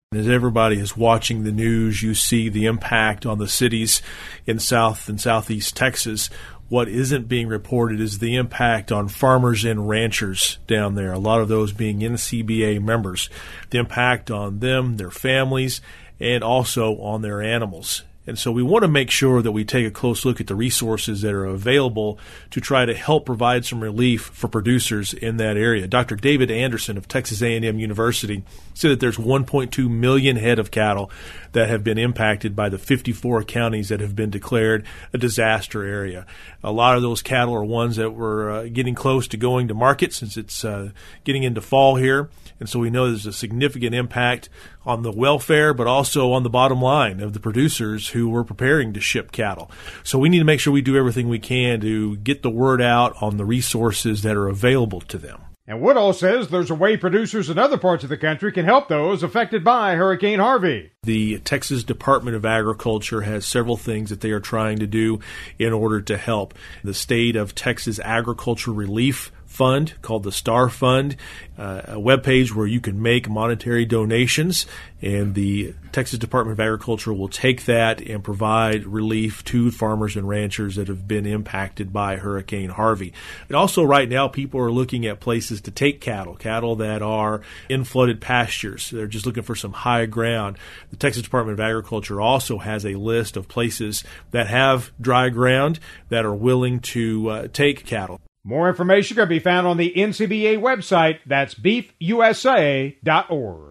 As everybody is watching the news, you see the impact on the cities in South and Southeast Texas. What isn't being reported is the impact on farmers and ranchers down there, a lot of those being NCBA members, the impact on them, their families, and also on their animals. And so we want to make sure that we take a close look at the resources that are available to try to help provide some relief for producers in that area. Dr. David Anderson of Texas A&M University said that there's 1.2 million head of cattle that have been impacted by the 54 counties that have been declared a disaster area. A lot of those cattle are ones that were getting close to going to market since it's getting into fall here. And so we know there's a significant impact on the welfare, but also on the bottom line of the producers who were preparing to ship cattle. So we need to make sure we do everything we can to get the word out on the resources that are available to them. And Woodall says there's a way producers in other parts of the country can help those affected by Hurricane Harvey. The Texas Department of Agriculture has several things that they are trying to do in order to help. The State of Texas Agriculture Relief Fund, called the STAR Fund, a webpage where you can make monetary donations, and the Texas Department of Agriculture will take that and provide relief to farmers and ranchers that have been impacted by Hurricane Harvey. And also right now people are looking at places to take cattle that are in flooded pastures. They're just looking for some high ground. The Texas Department of Agriculture also has a list of places that have dry ground that are willing to take cattle. More information can be found on the NCBA website. That's beefusa.org.